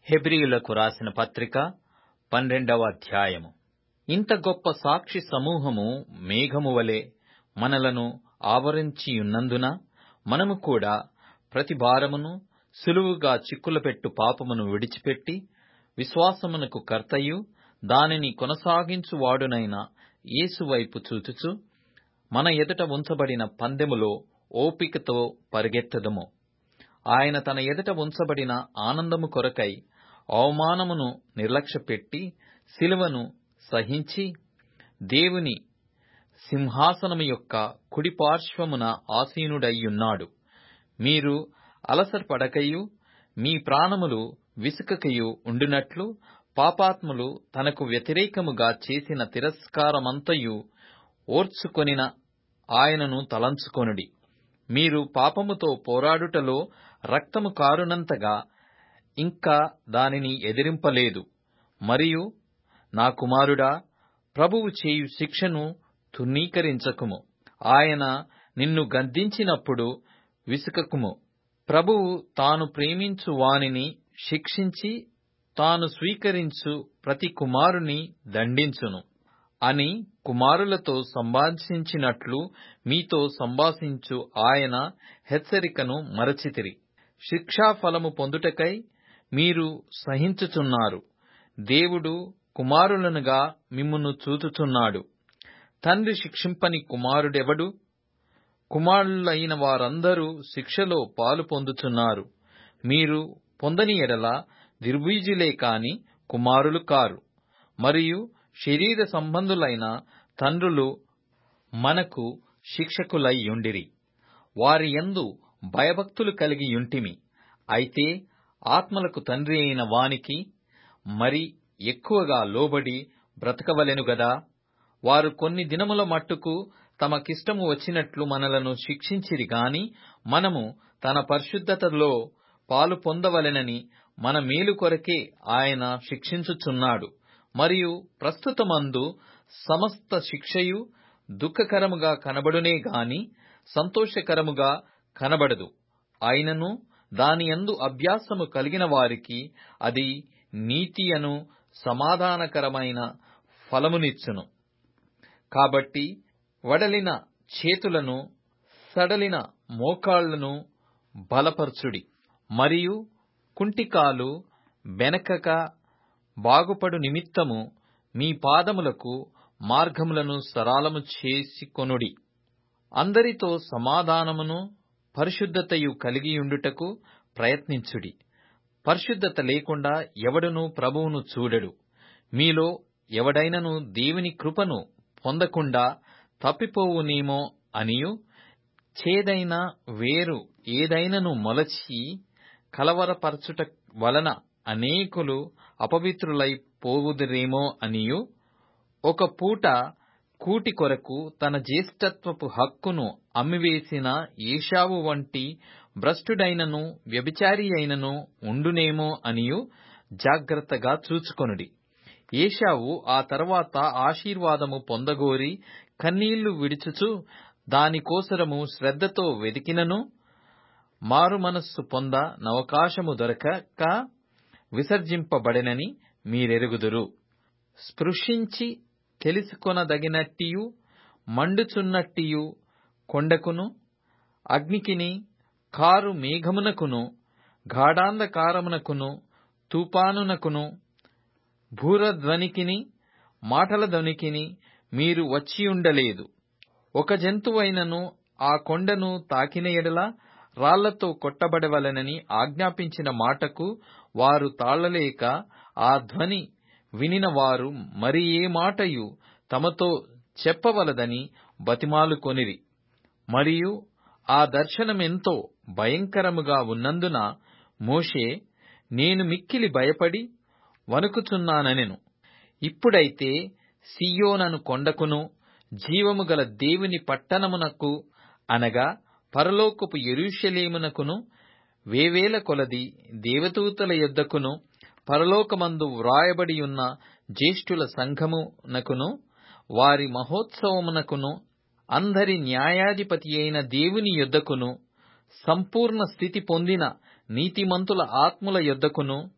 హెబ్రీయులకు రాసిన పత్రిక 12వ అధ్యాయము. ఇంత గొప్ప సాక్షి సమూహము మేఘము వలె మనలను ఆవరించియున్నందున మనము కూడా ప్రతి భారమును సులువుగా చిక్కులపెట్టు పాపమును విడిచిపెట్టి విశ్వాసమునకు కర్తయు దానిని కొనసాగించువాడునైన యేసు వైపు చూచుచు మన ఎదుట ఉంచబడిన పందెములో ఓపికతో పరిగెత్తుదము. ఆయన తన ఎదుట ఉంచబడిన ఆనందము కొరకై అవమానమును నిర్లక్ష్యపెట్టి శిలువను సహించి దేవుని సింహాసనము యొక్క కుడి పార్శ్వమున ఆసీనుడైయున్నాడు. మీరు అలసటపడకయు మీ ప్రాణములు విసుకకయు ఉండునట్లు పాపాత్ములు తనకు వ్యతిరేకముగా చేసిన తిరస్కారమంతయు ఓర్చుకొనిన ఆయనను తలంచుకొనుడి. మీరు పాపముతో పోరాడుటలో రక్తము కారునంతగా ఇంకా దానిని ఎదిరింపలేదు. మరియు నా కుమారుడా, ప్రభువు చేయు శిక్షను తృణీకరించకుము. ఆయన నిన్ను గద్దించినప్పుడు విసుకకుము. ప్రభువు తాను ప్రేమించు వానిని శిక్షించి తాను స్వీకరించు ప్రతి కుమారుని దండించును అని కుమారులతో సంభాషించినట్లు మీతో సంభాషించు ఆయన హెచ్చరికను మరచితిరి. శిక్షాఫలము పొందుటకై మీరు సహించుచున్నారు. దేవుడు కుమారులనుగా మిమ్మును చూచుచున్నాడు. తండ్రి శిక్షింపని కుమారుడెవడు? కుమారులైన వారందరూ శిక్షలో పాలు పొందుచున్నారు. మీరు పొందని ఎడల దుర్బీజులే కాని కుమారులు కారు. మరియు శరీర సంబంధులైన తండ్రులు మనకు శిక్షకులైయుండిరి. వారి యందు భయభక్తులు కలిగియుంటిమి. అయితే ఆత్మలకు తండ్రి అయిన వానికి మరి ఎక్కువగా లోబడి బ్రతకవలెను గదా. వారు కొన్ని దినముల మట్టుకు తమకిష్టము వచ్చినట్లు మనలను శిక్షించిరి గాని మనము తన పరిశుద్ధతలో పాలు పొందవలెనని మన మేలు కొరకే ఆయన శిక్షించుచున్నాడు. మరియు ప్రస్తుతమందు సమస్త శిక్షయు దుఃఖకరముగా కనబడునే గాని సంతోషకరముగా కనబడదు. అయినను దాని యందు అభ్యాసము కలిగిన వారికి అది నీతి అను సమాధానకరమైన ఫలమునిచ్చును. కాబట్టి వడలిన చేతులను సడలిన మోకాళ్లను బలపరచుడి. మరియు కుంటికాలు బెనకక బాగుపడు నిమిత్తము మీ పాదములకు మార్గములను సరళము చేసుకొనుడి. అందరితో సమాధానమును పరిశుద్ధతయు కలిగియుండుటకు ప్రయత్నించుడి. పరిశుద్ధత లేకుండా ఎవడునూ ప్రభువును చూడడు. మీలో ఎవడైనను దేవుని కృపను పొందకుండా తప్పిపోవునేమో అనియు చేదైన వేరు ఏదైనను మొలచి కలవరపరచుట వలన అనేకులు అపవిత్రులై పోవుదురేమో అనియు ఒక పూట కూటి కొరకు తన జ్యేష్ఠత్వపు హక్కును అమ్మివేసిన ఏశావు వంటి భ్రష్టుడైనను వ్యభిచారి అయినను ఉండునేమో అనియు జాగ్రత్తగా చూచుకొనుడి. ఏశావు ఆ తరువాత ఆశీర్వాదము పొందగోరి కన్నీళ్లు విడుచుచు దానికోసరము శ్రద్ధతో వెదికినను మారు మనస్సు పొంద నవకాశము దొరకక విసర్జింపబడెనని మీరెరుగుదురు. స్పృశించి తెలుసుకొనదగినట్టియు మండుచున్నట్టియు కొండకును అగ్నికిని కారు మేఘమునకును గాఢాంధకారమునకును తుఫానునకును భూరధ్వనికిని మాటల ధ్వనికిని మీరు వచ్చియుండలేదు. ఒక జంతువైనను ఆ కొండను తాకిన ఎడల రాళ్లతో కొట్టబడవలెనని ఆజ్ఞాపించిన మాటకు వారు తాళలేక ఆ ధ్వని వినిన వారు మరి ఏ మాటయు తమతో చెప్పవలదని బతిమాలుకొనిరి. మరియు ఆ దర్శనమెంతో భయంకరముగా ఉన్నందున మోషే నేను మిక్కిలి భయపడి వణుకుచున్నానెను. ఇప్పుడైతే సీయోనను కొండకును జీవము గల దేవుని పట్టణమునకు అనగా పరలోకపు యెరూషలేమునకును వేవేల కొలది దేవదూతల యొద్దకును పరలోకమందు వ్రాయబడియున్న జ్యేష్ఠుల సంఘమునకును వారి మహోత్సవమునకును అందరి న్యాయాధిపతి అయిన దేవుని యొద్దకును సంపూర్ణ స్థితి పొందిన నీతిమంతుల ఆత్మల యొద్దకును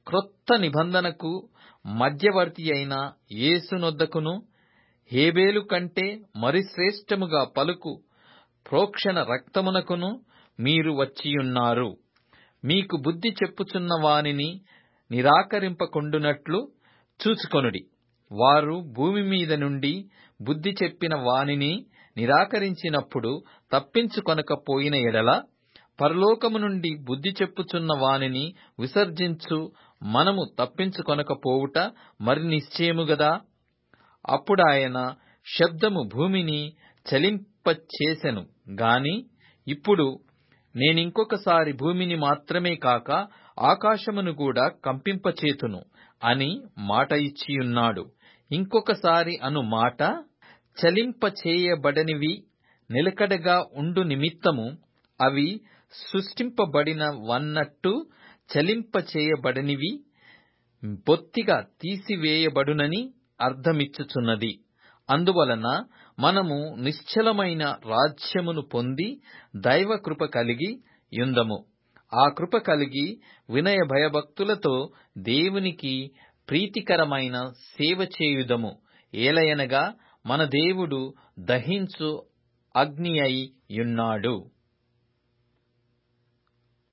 క్రొత్త నిబంధనకు మధ్యవర్తి అయిన యేసునొద్దకును హేబేలు కంటే మరి శ్రేష్టముగా పలుకు ప్రోక్షణ రక్తమునకును మీరు వచ్చియున్నారు. మీకు బుద్ధి చెప్పుచున్న వానిని నిరాకరింపకుండునట్లు చూచుకొనుడి. వారు భూమి మీద నుండి బుద్ధి చెప్పిన వానిని నిరాకరించినప్పుడు తప్పించుకొనకపోయిన ఎడల, పరలోకము నుండి బుద్ధి చెప్పుచున్న వానిని విసర్జించు మనము తప్పించుకొనకపోవుట మరి నిశ్చయము గదా. అప్పుడాయన శబ్దము భూమిని చలింపచేసెను గాని, ఇప్పుడు నేనింకొకసారి భూమిని మాత్రమే కాక ఆకాశమును కూడా కంపింపచేతును అని మాట ఇచ్చియున్నాడు. ఇంకొకసారి అను మాట చలింపచేయబడనివి నిలకడగా ఉండు నిమిత్తము అవి సృష్టింపబడినవన్నట్టు చలింపచేయబడనివి బొత్తిగా తీసివేయబడునని అర్థమిచ్చుచున్నది. అందువలన మనము నిశ్చలమైన రాజ్యమును పొంది దైవ కృప కలిగి యుందము. ఆ కృప కలిగి వినయ భయభక్తులతో దేవునికి ప్రీతికరమైన సేవ చేయుదము. ఏలయనగా మన దేవుడు దహించు అగ్ని అయి యున్నాడు.